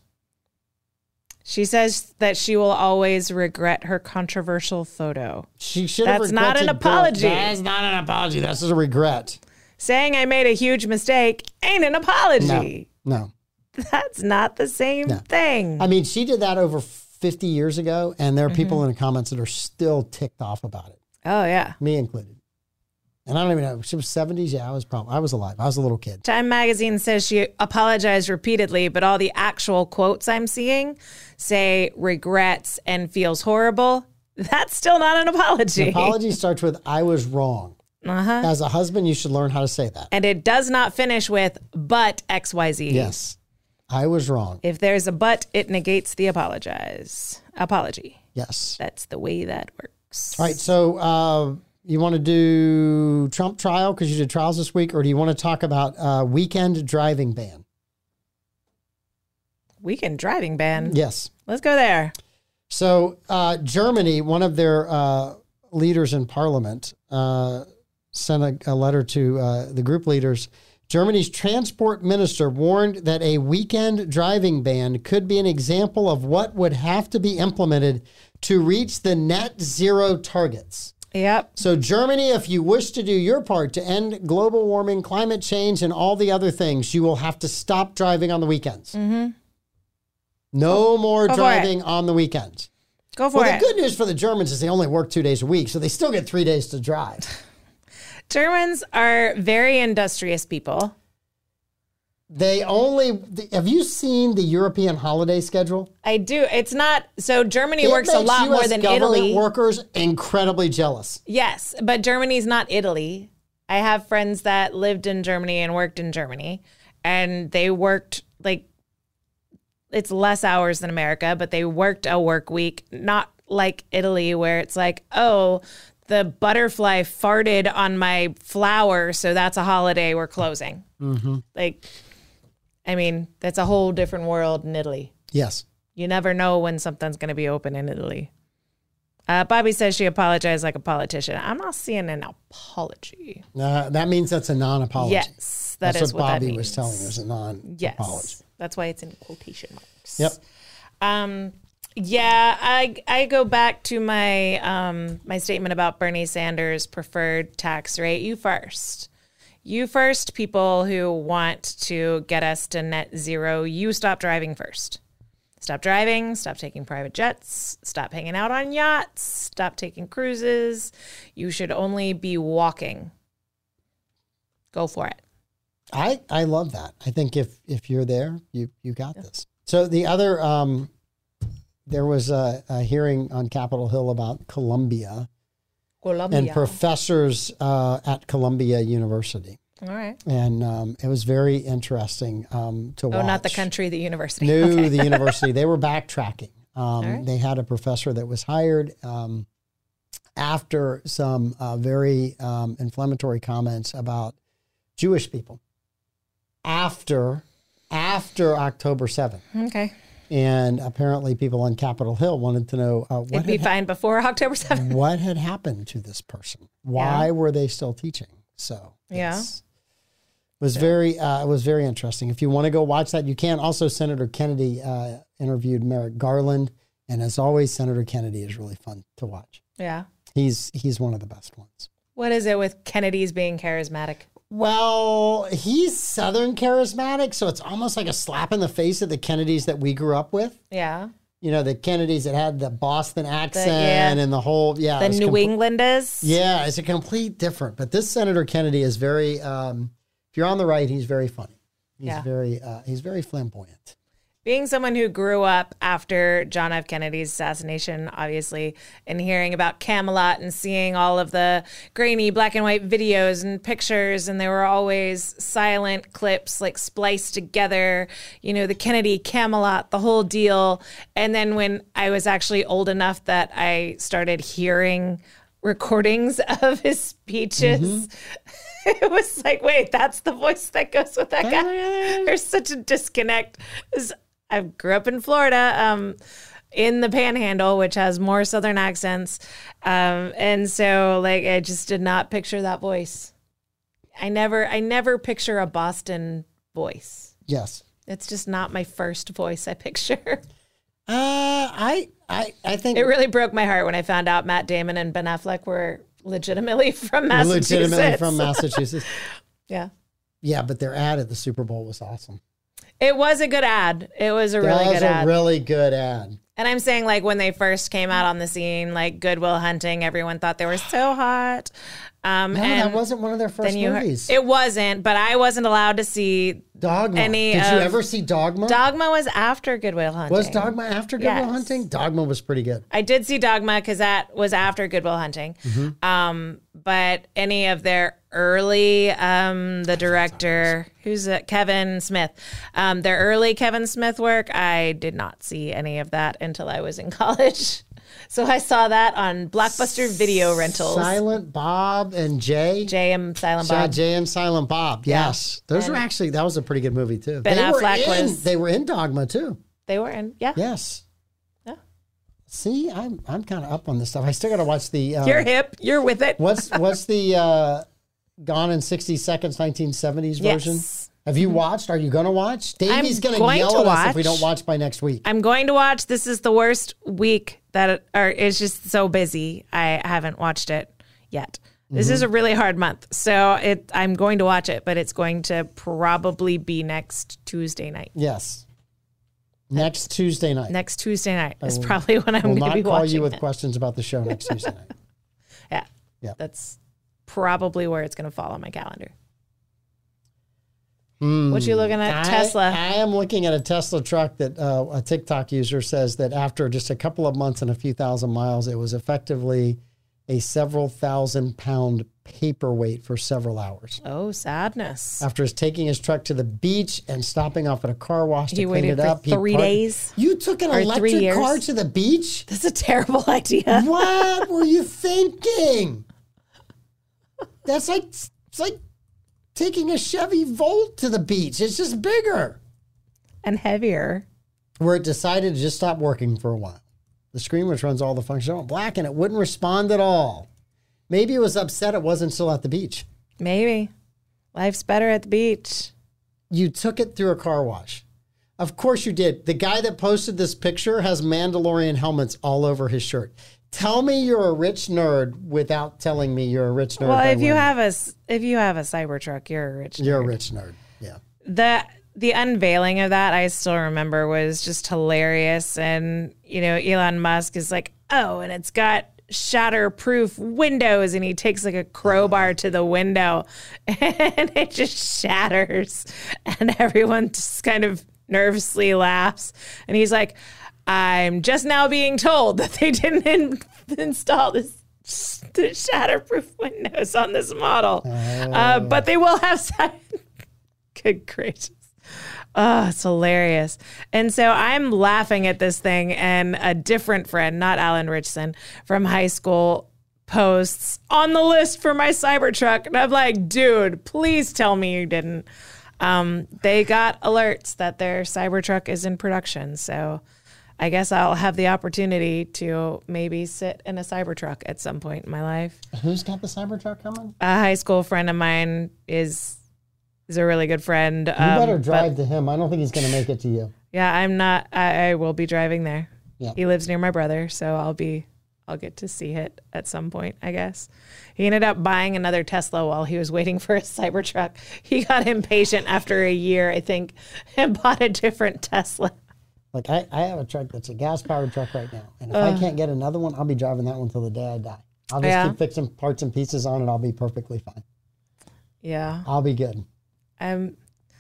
She says that she will always regret her controversial photo. She should have That's not an apology. Go, that's not an apology. That's a regret. Saying I made a huge mistake ain't an apology. No, no. That's not the same No. thing. I mean, she did that over fifty years ago, and there are people in the comments that are still ticked off about it, Oh, yeah. me included. And I don't even know. She was seventies. Yeah, I was probably, I was alive. I was a little kid. Time magazine says she apologized repeatedly, but all the actual quotes I'm seeing say regrets and feels horrible. That's still not an apology. An apology starts with, I was wrong. Uh-huh. As a husband, you should learn how to say that. And it does not finish with, but X Y Z. Yes. I was wrong. If there's a but, it negates the apologize. Apology. Yes. That's the way that works. All right. So uh, you want to do Trump trial because you did trials this week, or do you want to talk about uh, weekend driving ban? Weekend driving ban. Yes. Let's go there. So uh, Germany, one of their uh, leaders in parliament, uh, sent a, a letter to uh, the group leaders. Germany's transport minister warned that a weekend driving ban could be an example of what would have to be implemented to reach the net zero targets. Yep. So Germany, if you wish to do your part to end global warming, climate change, and all the other things, you will have to stop driving on the weekends. Mm-hmm. No more Go for driving on the weekends. Go for Well, it. the good news for the Germans is they only work two days a week, so they still get three days to drive. Germans are very industrious people. They only, have you seen the European holiday schedule? I do. It's not, so Germany It works a makes lot U S more than government Italy. workers incredibly jealous. Yes, but Germany's not Italy. I have friends that lived in Germany and worked in Germany, and they worked like, it's less hours than America, but they worked a work week, not like Italy where it's like, oh, the butterfly farted on my flower, so that's a holiday, we're closing. Mm-hmm. Like, I mean, that's a whole different world in Italy. Yes. You never know when something's going to be open in Italy. Uh, Bobby says she apologized like a politician. I'm not seeing an apology. Uh, that means that's a non-apology. Yes, that that's is what what that Bobby means. was telling us, a non-apology. Yes, that's why it's in quotation marks. Yep. Um, yeah, I I go back to my um my statement about Bernie Sanders' preferred tax rate. You first. You first, people who want to get us to net zero. You stop driving first. Stop driving, stop taking private jets, stop hanging out on yachts, stop taking cruises. You should only be walking. Go for it. I, I love that. I think if, if you're there, you, you got this. So the other, um, there was a, a hearing on Capitol Hill about Columbia, Columbia. and professors uh, at Columbia University. All right. And um, it was very interesting um, to watch. Oh, not the country, the university. No, Okay. the university. They were backtracking. Um, right. They had a professor that was hired um, after some uh, very um, inflammatory comments about Jewish people after after October seventh. Okay. And apparently people on Capitol Hill wanted to know uh, what, It'd be had, fine before October seventh. what had happened to this person. Why Yeah. were they still teaching? So Yeah. it's- It was very, uh, it was very interesting. If you want to go watch that, you can. Also, Senator Kennedy uh, interviewed Merrick Garland, and as always, Senator Kennedy is really fun to watch. Yeah. He's he's one of the best ones. What is it with Kennedy's being charismatic? Well, he's Southern charismatic, so it's almost like a slap in the face of the Kennedys that we grew up with. Yeah. You know, the Kennedys that had the Boston accent yeah. and the whole, yeah. The it was New com- Englanders? Yeah, it's a complete different. But this Senator Kennedy is very. Um, If you're on the right, he's very funny. He's Yeah. very uh, he's very flamboyant. Being someone who grew up after John F. Kennedy's assassination, obviously, and hearing about Camelot and seeing all of the grainy black and white videos and pictures, and they were always silent clips like spliced together, you know, the Kennedy Camelot, the whole deal. And then when I was actually old enough that I started hearing recordings of his speeches, mm-hmm. it was like, wait, that's the voice that goes with that guy. There's such a disconnect. I grew up in Florida, um, in the Panhandle, which has more Southern accents. Um, and so like, I just did not picture that voice. I never, I never picture a Boston voice. Yes. It's just not my first voice I picture. Uh, I, I, I think It really broke my heart when I found out Matt Damon and Ben Affleck were legitimately from Massachusetts. legitimately from Massachusetts. Yeah. Yeah, but their ad at the Super Bowl was awesome. It was a good ad. It was a really that was good a ad. really good ad. And I'm saying, like, when they first came out on the scene, like Good Will Hunting, everyone thought they were so hot. Um, No, and that wasn't one of their first then you heard- movies. it wasn't, but I wasn't allowed to see Dogma. any Did you of- ever see Dogma? Dogma. Was after Good Will Hunting. was Dogma after Good Will Yes. Hunting? Dogma was pretty good. I did see Dogma because that was after Good Will Hunting. Mm-hmm. Um, but any of their early, um, the director, who's it? Kevin Smith, um, their early Kevin Smith work, I did not see any of that until I was in college. So I saw that on Blockbuster Video Rentals. Silent Bob and Jay. J M Silent Jay, Bob. Jay and Silent Bob. Yes. Those And were actually, that was a pretty good movie too. Ben they Affleck were in, was- They were in Dogma too. They were in, yeah. Yes. Yeah. See, I'm I'm kind of up on this stuff. I still got to watch the. Uh, You're hip. You're with it. What's what's the uh, Gone in sixty seconds nineteen seventies version? Yes. Have you watched? Are you going to watch? Davey's going going to yell to at us if we watch. don't watch by next week. I'm going to watch. This is the worst week that it, or it's just so busy. I haven't watched it yet. This Mm-hmm. is a really hard month, so it. I'm going to watch it, but it's going to probably be next Tuesday night. Yes. Next Tuesday night. Next Tuesday night is probably when I'm We'll going to not be call watching you with it. questions about the show next Tuesday night. Yeah, Yeah. that's probably where it's going to fall on my calendar. What you looking at, I- Tesla? I am looking at a Tesla truck that uh, a TikTok user says that after just a couple of months and a few thousand miles, it was effectively a several thousand pound paperweight for several hours. Oh, sadness. After his taking his truck to the beach and stopping off at a car wash to He clean waited it for up. he three parked- days? You took an Or three electric years? car to the beach? That's a terrible idea. What were you thinking? That's like it's like taking a Chevy Volt to the beach. It's just bigger. And heavier. Where it decided to just stop working for a while. The screen, which runs all the functions, went black and it wouldn't respond at all. Maybe it was upset it wasn't still at the beach. Maybe. Life's better at the beach. You took it through a car wash. Of course you did. The guy that posted this picture has Mandalorian helmets all over his shirt. Tell me you're a rich nerd without telling me you're a rich nerd. Well, by if you wearing- have a s- if you have a Cybertruck, you're a rich. You're a nerd. rich nerd. Yeah. The the unveiling of that I still remember was just hilarious, and you know Elon Musk is like, oh, and it's got shatterproof windows, and he takes like a crowbar to the window, and it just shatters, and everyone just kind of nervously laughs, and he's like, I'm just now being told that they didn't in- install this the shatterproof windows on this model, uh, but they will have. Side- Good gracious. Oh, it's hilarious. And so I'm laughing at this thing, and a different friend, not Alan Richson, from high school posts on the list for my Cybertruck. And I'm like, dude, please tell me you didn't. Um, they got alerts that their Cybertruck is in production. So I guess I'll have the opportunity to maybe sit in a Cybertruck at some point in my life. Who's got the Cybertruck coming? A high school friend of mine is is a really good friend. You better um, drive to him. I don't think he's going to make it to you. Yeah, I'm not. I, I will be driving there. Yeah. He lives near my brother, so I'll be. I'll get to see it at some point, I guess. He ended up buying another Tesla while he was waiting for a Cybertruck. He got impatient after a year, I think, and bought a different Tesla. Like, I, I have a truck that's a gas-powered truck right now. And if I can't get another one, I'll be driving that one till the day I die. I'll just Yeah. keep fixing parts and pieces on it. I'll be perfectly fine. Yeah, I'll be good. I'm.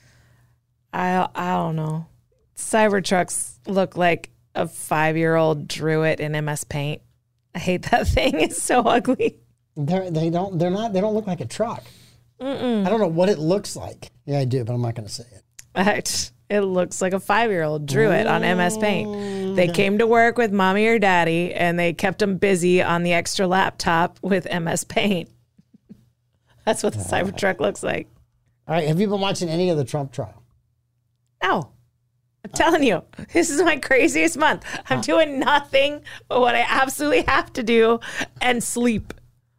I I don't know. Cybertrucks look like a five-year-old drew it in M S Paint. I hate that thing. It's so ugly. They're, they don't. They're not. They don't look like a truck. Mm-mm. I don't know what it looks like. Yeah, I do, but I'm not going to say it. Act- It looks like a five-year-old drew it on M S Paint. They came to work with mommy or daddy, and they kept them busy on the extra laptop with M S Paint. That's what the Cybertruck looks like. All right. Have you been watching any of the Trump trial? No. I'm telling you, this is my craziest month. I'm doing nothing but what I absolutely have to do and sleep.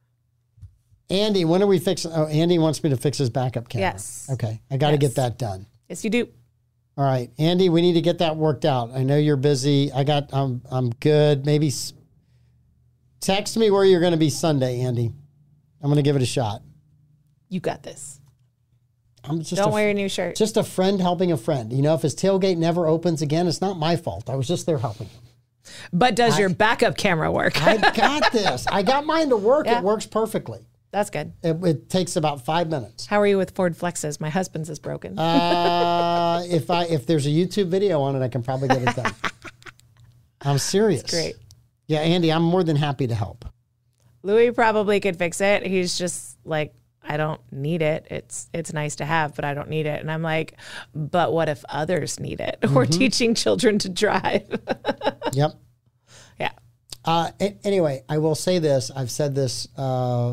Andy, when are we fixing? Oh, Andy wants me to fix his backup camera. Yes. Okay. I got to Yes. get that done. Yes, you do. All right, Andy, we need to get that worked out. I know you're busy. I got, I'm, I'm good. Maybe s- text me where you're going to be Sunday, Andy. I'm going to give it a shot. You got this. I'm just Don't a, wear your new shirt. Just a friend helping a friend. You know, if his tailgate never opens again, it's not my fault. I was just there helping him. But does I, your backup camera work? I got this. I got mine to work. Yeah. It works perfectly. That's good. It, it takes about five minutes. How are you with Ford Flexes? My husband's is broken. Uh, if I if there's a YouTube video on it, I can probably get it done. I'm serious. That's great. Yeah, Andy, I'm more than happy to help. Louis probably could fix it. He's just like, I don't need it. It's it's nice to have, but I don't need it. And I'm like, but what if others need it? Mm-hmm. We're teaching children to drive. Yep. Yeah. Uh, a- anyway, I will say this. I've said this. Uh,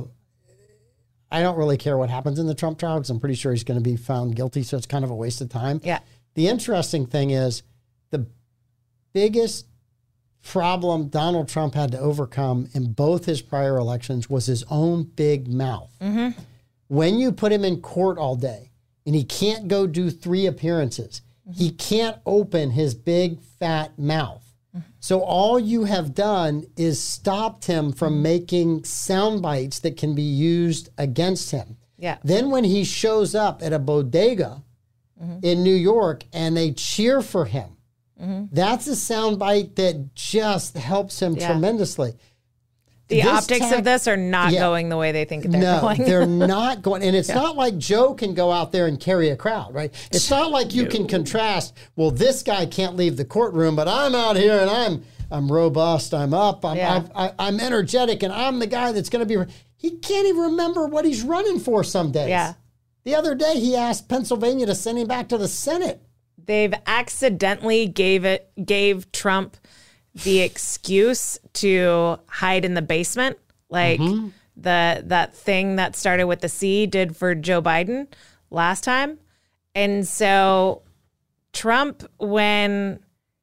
I don't really care what happens in the Trump trial because I'm pretty sure he's going to be found guilty. So it's kind of a waste of time. Yeah. The interesting thing is the biggest problem Donald Trump had to overcome in both his prior elections was his own big mouth. Mm-hmm. When you put him in court all day and he can't go do three appearances, mm-hmm. he can't open his big fat mouth. So all you have done is stopped him from making sound bites that can be used against him. Yeah. Then when he shows up at a bodega mm-hmm. in New York and they cheer for him, mm-hmm. that's a sound bite that just helps him yeah. tremendously. The this optics tac- of this are not yeah. going the way they think they're no, going. they're not going. And it's yeah. not like Joe can go out there and carry a crowd, right? It's not like you no. can contrast, well, this guy can't leave the courtroom, but I'm out here and I'm I'm robust, I'm up, I'm, yeah. I, I, I'm energetic, and I'm the guy that's going to be... He can't even remember what he's running for some days. Yeah. The other day, he asked Pennsylvania to send him back to the Senate. They've accidentally gave it gave Trump the excuse to hide in the basement, like mm-hmm. the that thing that started with the C did for Joe Biden last time. And so Trump, when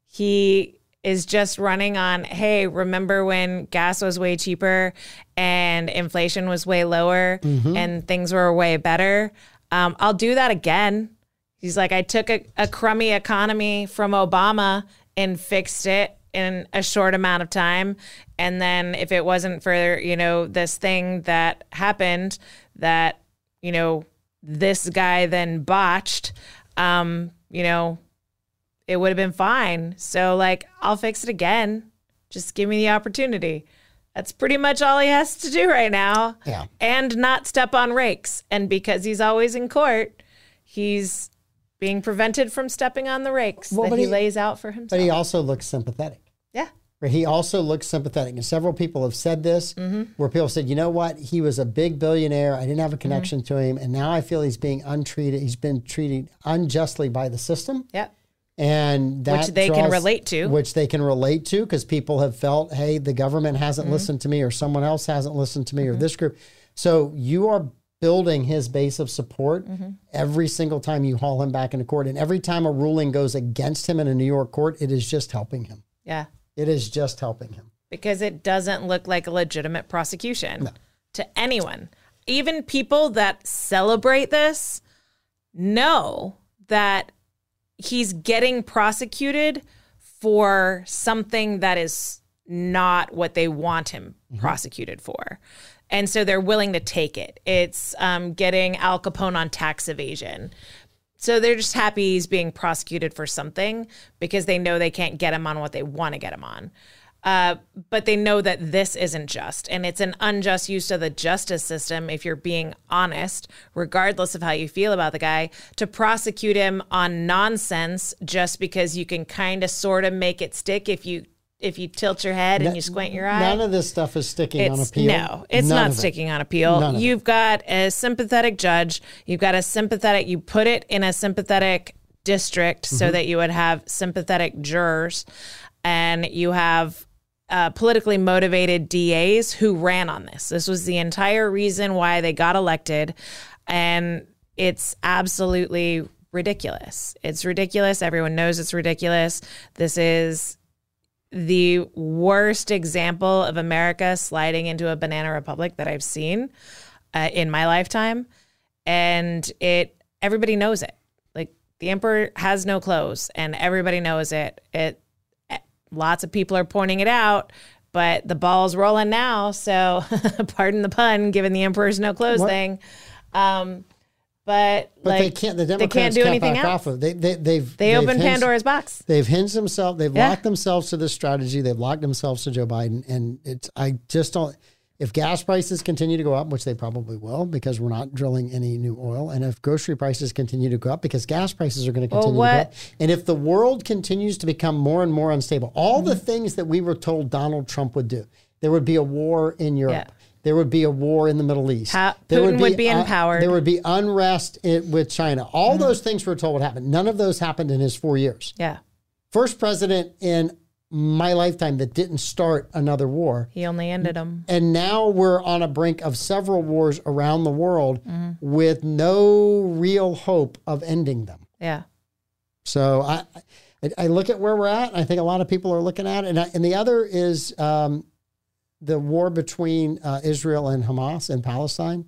he is just running on, hey, remember when gas was way cheaper and inflation was way lower mm-hmm. and things were way better? Um, I'll do that again. He's like, I took a, a crummy economy from Obama and fixed it in a short amount of time. And then if it wasn't for, you know, this thing that happened that, you know, this guy then botched, um, you know, it would have been fine. So, like, I'll fix it again. Just give me the opportunity. That's pretty much all he has to do right now. Yeah. And not step on rakes. And because he's always in court, he's being prevented from stepping on the rakes well, that he, he lays out for himself. But he also looks sympathetic. Yeah. He also looks sympathetic. And several people have said this, mm-hmm. where people said, you know what? He was a big billionaire. I didn't have a connection mm-hmm. to him. And now I feel he's being untreated. He's been treated unjustly by the system. Yeah. And that which they draws, can relate to. Which they can relate to because people have felt, hey, the government hasn't mm-hmm. listened to me or someone else hasn't listened to me mm-hmm. or this group. So you are building his base of support mm-hmm. every single time you haul him back into court. And every time a ruling goes against him in a New York court, it is just helping him. Yeah. It is just helping him. Because it doesn't look like a legitimate prosecution no. to anyone. Even people that celebrate this know that he's getting prosecuted for something that is not what they want him mm-hmm. prosecuted for. And so they're willing to take it. It's um, getting Al Capone on tax evasion. So they're just happy he's being prosecuted for something because they know they can't get him on what they want to get him on. Uh, but they know that this isn't just, and it's an unjust use of the justice system, if you're being honest, regardless of how you feel about the guy, to prosecute him on nonsense just because you can kind of sort of make it stick if you if you tilt your head and no, you squint your eye. None of this stuff is sticking it's, on appeal. No, it's None not sticking it. on appeal. None You've got a sympathetic judge. You've got a sympathetic, you put it in a sympathetic district mm-hmm. so that you would have sympathetic jurors, and you have Uh, politically motivated D As who ran on this. This was the entire reason why they got elected, and it's absolutely ridiculous. It's ridiculous. Everyone knows it's ridiculous. This is the worst example of America sliding into a banana republic that I've seen uh, in my lifetime, and it everybody knows it. Like, the emperor has no clothes, and everybody knows it. It Lots of people are pointing it out, but the ball's rolling now. So, pardon the pun, given the emperor's no clothes what? thing. Um, But, But like, they can't. The they Democrats can't do can't anything back else. off of. They they they've They they've opened hinged- Pandora's box. They've hinged themselves. They've Yeah. locked themselves to this strategy. They've locked themselves to Joe Biden, and it's. I just don't. If gas prices continue to go up, which they probably will, because we're not drilling any new oil, and if grocery prices continue to go up, because gas prices are going to Well, continue to go what- up, and if the world continues to become more and more unstable, all Mm-hmm. the things that we were told Donald Trump would do, there would be a war in Europe. Yeah. There would be a war in the Middle East. Ha- there Putin would be uh, empowered. there would be unrest in, with China. All Mm-hmm. those things we were told would happen. None of those happened in his four years. Yeah. First president in my lifetime that didn't start another war. He only ended them. And now we're on a brink of several wars around the world Mm-hmm. with no real hope of ending them. Yeah. So I, I, I look at where we're at. And I think a lot of people are looking at it. And, I, and the other is um, the war between uh, Israel and Hamas and Palestine.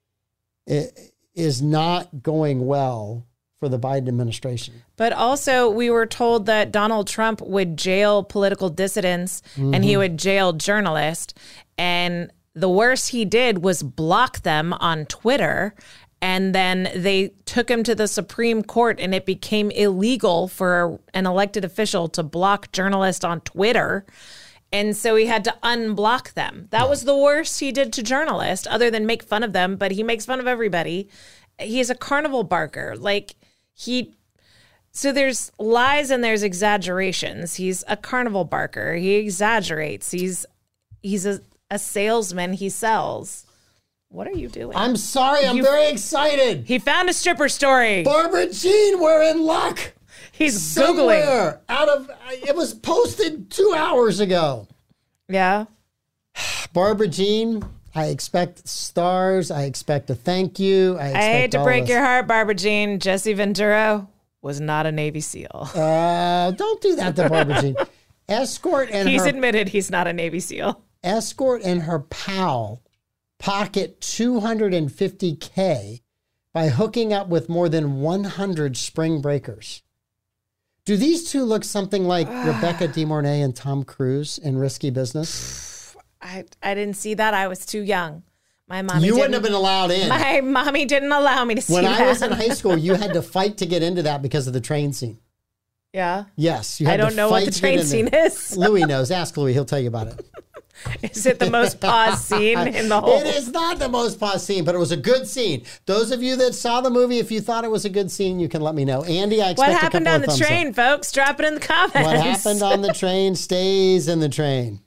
It is not going well for the Biden administration. But also, we were told that Donald Trump would jail political dissidents and he would jail journalists. And the worst he did was block them on Twitter. And then they took him to the Supreme Court, and it became illegal for an elected official to block journalists on Twitter. And so he had to unblock them. That was the worst he did to journalists, other than make fun of them. But he makes fun of everybody. He's a carnival barker. Like, he... So there's lies and there's exaggerations. He's a carnival barker. He exaggerates. He's he's a, a salesman. He sells. What are you doing? I'm sorry. I'm You- very excited. He found a stripper story. Barbara Jean, we're in luck. He's Googling. Somewhere out of it was posted two hours ago. Yeah. Barbara Jean, I expect stars. I expect a thank you. I, I expect hate to all break this. your heart, Barbara Jean. Jesse Ventura was not a Navy SEAL. Uh, don't do that to Barbara Jean. Escort and He's her admitted he's not a Navy SEAL. Escort and her pal pocket two hundred fifty K by hooking up with more than one hundred spring breakers. Do these two look something like Rebecca De Mornay and Tom Cruise in Risky Business? I, I didn't see that. I was too young. My mommy You didn't, wouldn't have been allowed in. My mommy didn't allow me to see When that. I was in high school, you had to fight to get into that because of the train scene. Yeah. Yes. You I had don't to know what fight the to train get in scene there. is. Louis knows. Ask Louis. He'll tell you about it. Is it the most paused scene in the whole? It is not the most paused scene, but it was a good scene. Those of you that saw the movie, if you thought it was a good scene, you can let me know. Andy, I expect What a happened couple on of the thumbs up. train, folks? Drop it in the comments. What happened on the train stays in the train.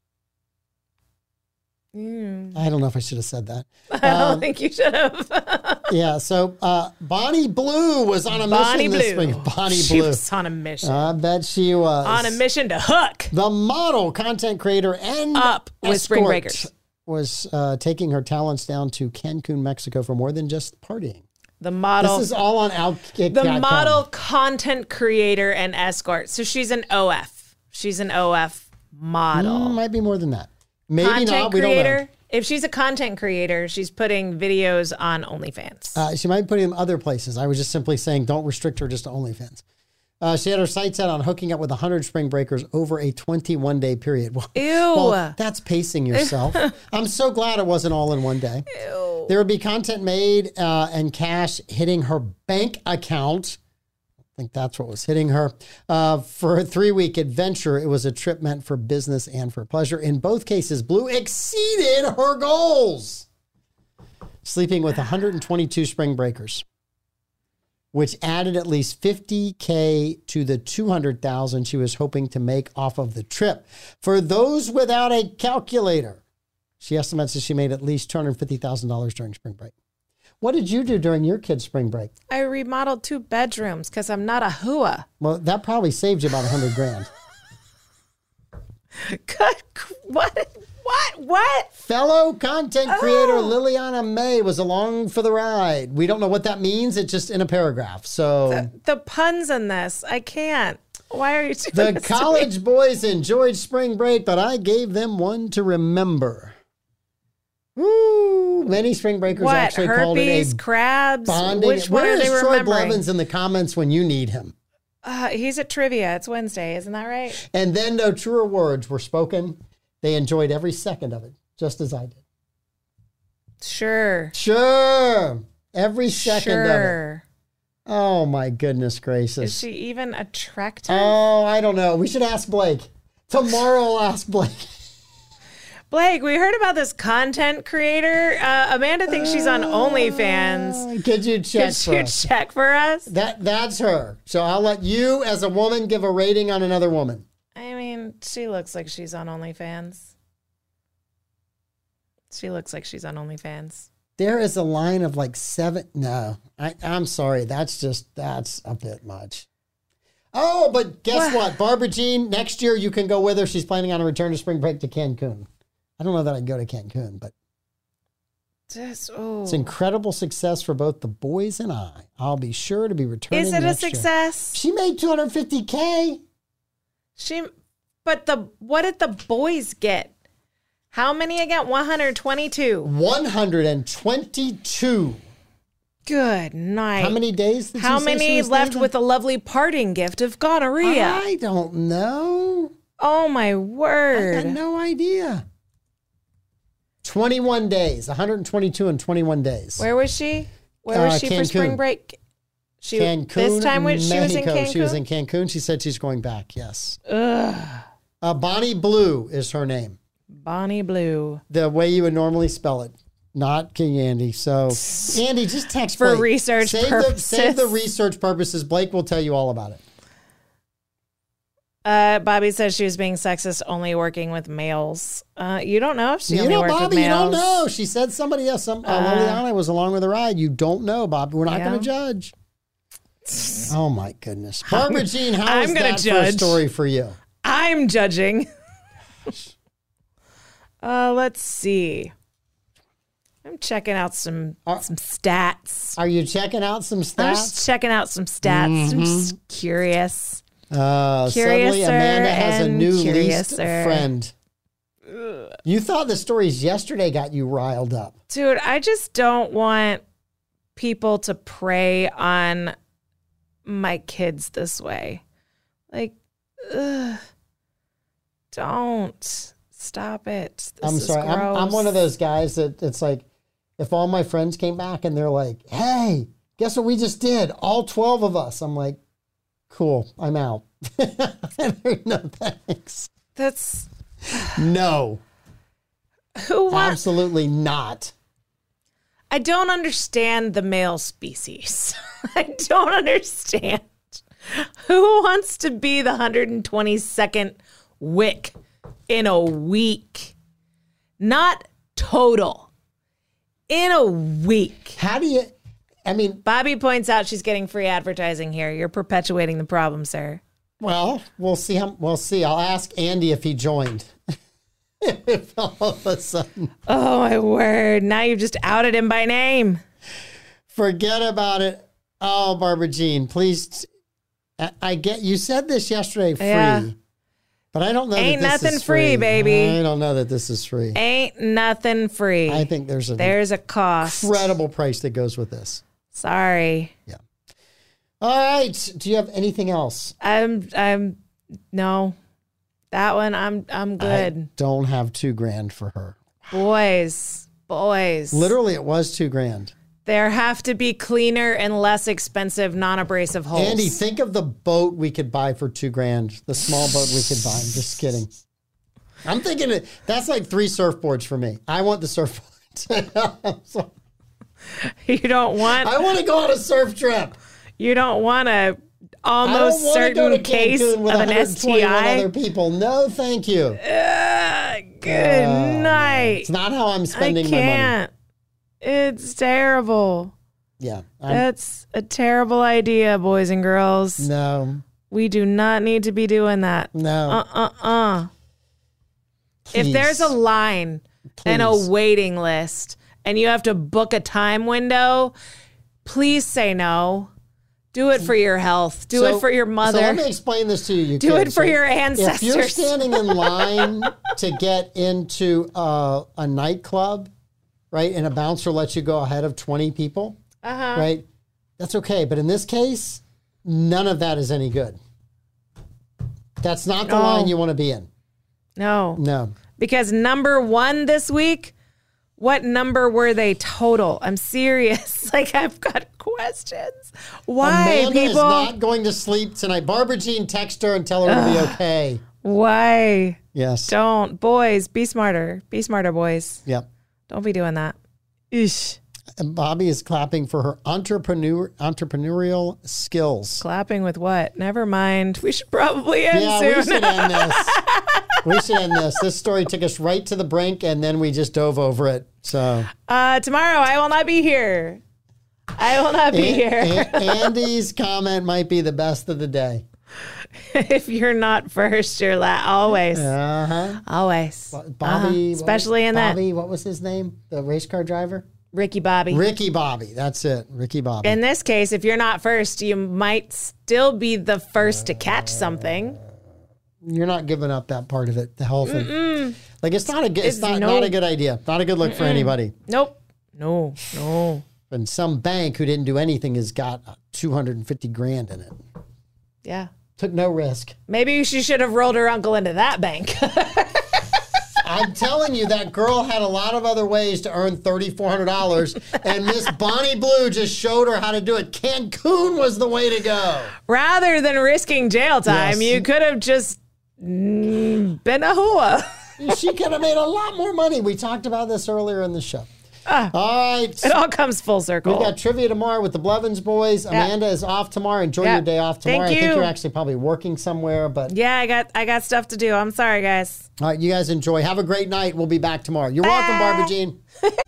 Mm. I don't know if I should have said that. I don't Um, think you should have. Yeah, so uh, Bonnie Blue was on a Bonnie mission this Blue. week. Bonnie She Blue. was on a mission. I bet she was. on a mission to hook. The model, content creator, and Up with Spring escort Breakers. was uh, taking her talents down to Cancun, Mexico for more than just partying. The model. This is all on Outkick. the model, content creator, and escort. So she's an O F. She's an O F model. Mm, might be more than that. Maybe content not. We creator. don't know. If she's a content creator, she's putting videos on OnlyFans. Uh, she might put him other places. I was just simply saying don't restrict her just to OnlyFans. Uh, she had her sights set on hooking up with one hundred spring breakers over a twenty-one day period. Well, Ew. well, that's pacing yourself. I'm so glad it wasn't all in one day. Ew. There would be content made uh, and cash hitting her bank account. I think that's what was hitting her. Uh, for a three-week adventure, it was a trip meant for business and for pleasure. In both cases, Blue exceeded her goals, sleeping with one hundred twenty-two spring breakers, which added at least fifty K to the two hundred thousand she was hoping to make off of the trip. For those without a calculator, she estimates that she made at least two hundred fifty thousand dollars during spring break. What did you do during your kid's spring break? I remodeled two bedrooms because I'm not a hooah. Well, that probably saved you about a hundred grand. Good. What? What? What? Fellow content creator Oh. Liliana May was along for the ride. We don't know what that means. It's just in a paragraph. So The puns in this, I can't. Why are you doing the this to me? college boys enjoyed spring break, but I gave them one to remember. Woo! Many spring breakers What? actually called it Herpes, a crabs? bonding. Which one Where are they is Troy remembering? Blevins in the comments when you need him? Uh, he's at trivia. It's Wednesday, isn't that right? And then no truer words were spoken. They enjoyed every second of it, just as I did. Sure. Sure. Every second of it. Sure. Oh, my goodness gracious. Is she even attractive? Oh, I don't know. We should ask Blake. Tomorrow I'll ask Blake. Blake, we heard about this content creator. Uh, Amanda thinks she's on OnlyFans. Uh, Could you check Could for you us? check for us? That, that's her. So I'll let you, as a woman, give a rating on another woman. I mean, she looks like she's on OnlyFans. She looks like she's on OnlyFans. There is a line of like seven. No, I, I'm sorry. That's just, that's a bit much. Oh, but guess what? Barbara Jean, next year you can go with her. She's planning on a return to spring break to Cancun. I don't know that I'd go to Cancun, but Just, oh. it's incredible success for both the boys and I. I'll be sure to be returning Is it a next year. success? She made two hundred fifty K. She, but the what did the boys get? How many again? one hundred twenty-two. one hundred twenty-two. Good night. How many days did How you say she many was left there? with a lovely parting gift of gonorrhea? I don't know. Oh my I word. had no idea. twenty-one days. one hundred twenty-two in twenty-one days. Where was she? Where was Uh, she for Cancun. spring break? She Cancun, this time when she was in Mexico. Cancun. She was in Cancun. She said she's going back. Yes. Ugh. Uh, Bonnie Blue is her name. Bonnie Blue. The way you would normally spell it, not King Andy. So, Andy, just text For Blake. research save purposes. The, save the research purposes. Blake will tell you all about it. Uh, Bobby says she was being sexist, only working with males. Uh, you don't know if she You only know, worked Bobby, with you males. don't know. She said somebody else. Some, uh, Uh, Liliana was along with the ride. You don't know, Bobby. We're not Yeah. going to judge. Oh, my goodness. Barbara Jean, how I'm is gonna that for a judge. story for you? I'm judging. uh, let's see. I'm checking out some Are- some stats. Are you checking out some I'm stats? just checking out some stats. I'm just curious. Uh, Curiouser suddenly, Amanda has a and new least curiouser. friend. You thought the stories yesterday got you riled up. Dude, I just don't want people to prey on my kids this way. Like, ugh, don't. Stop it. This I'm is sorry. I'm, I'm gross. one of those guys that it's like, if all my friends came back and they're like, hey, guess what we just did? All twelve of us. I'm like, cool, I'm out. No thanks. That's No, who wants. absolutely not. I don't understand the male species. I don't understand. Who wants to be the one hundred twenty-second wick in a week? Not total. In a week. How do you, I mean, Bobby points out she's getting free advertising here. You're perpetuating the problem, sir. well, we'll see. How, we'll see. I'll ask Andy if he joined. If all of a sudden. Oh, my word. Now you've just outed him by name. Forget about it. Oh, Barbara Jean, please. I, I get you said this yesterday, free, Yeah. but I don't know. Ain't that this nothing is free, baby. I don't know that this is free. Ain't nothing free. I think there's an There's a cost. incredible price that goes with this. Sorry. Yeah. All right. Do you have anything else? I'm I'm no. That one I'm I'm I good. don't have two grand for her. Boys. Boys. Literally, it was two grand. There have to be cleaner and less expensive non-abrasive holes. Andy, think of the boat we could buy for two grand. The small boat we could buy. I'm just kidding. I'm thinking it, that's like three surfboards for me. I want the surfboards. So, you don't want I want to go on a surf trip. you don't want a I don't almost want to go to certain case Cancun of with an one hundred twenty-one S T I. other people. No, thank you. Uh, good Oh, night. It's not how I'm I spending my money. can't. It's terrible. Yeah. I'm, That's a terrible idea, boys and girls. no. We do not need to be doing that. No. Uh uh uh. If Please. there's a line and a Please. waiting list and you have to book a time window, please say no. Do it for your health. Do So- it for your mother. So let me explain this to you. you Do kids. it for So your If you're ancestors. standing in line to get into uh, a nightclub, right, and a bouncer lets you go ahead of twenty people, Uh-huh. right, that's okay. But in this case, none of that is any good. That's not the No. line you want to be in. No. No. Because number one this week What number were they total? I'm serious. Like, I've got questions. Why, Amanda people? is not going to sleep tonight. Barbara Jean, text her and tell her it'll be okay. Why? Yes. Don't. Boys, be smarter. Be smarter, boys. Yep. Don't be doing that. Ish. And Bobby is clapping for her entrepreneur entrepreneurial skills. Clapping with what? Never mind. We should probably end Yeah, soon. we should end this. We should end this. This story took us right to the brink, and then we just dove over it. So Uh, tomorrow, I will not be here. I will not be An- here. An- Andy's comment might be the best of the day. If you're not first, you're last. Always. Uh-huh. Always. Bobby. Uh-huh. Especially in that. Bobby, what was his name? The race car driver? Ricky Bobby. Ricky Bobby. That's it. Ricky Bobby. In this case, if you're not first, you might still be the first to catch something. You're not giving up that part of it, the whole thing. Mm-mm. Like, it's not a good, it's, It's not, no- not a good idea. Not a good look for anybody. Nope. No. No. And some bank who didn't do anything has got two hundred fifty grand in it. Yeah. Took no risk. Maybe she should have rolled her uncle into that bank. I'm telling you, that girl had a lot of other ways to earn three thousand four hundred dollars, and Miss Bonnie Blue just showed her how to do it. Cancun was the way to go. Rather than risking jail time, Yes. you could have just mm, been a hua. She could have made a lot more money. We talked about this earlier in the show. Ah. All right. It all comes full circle. We've got trivia tomorrow with the Blevins boys. Amanda is off tomorrow. Enjoy Yeah. your day off tomorrow. Thank I think you. you're actually probably working somewhere, but Yeah, I got I got stuff to do. I'm sorry, guys. all right, you guys enjoy. Have a great night. We'll be back tomorrow. You're welcome, Barbara Jean.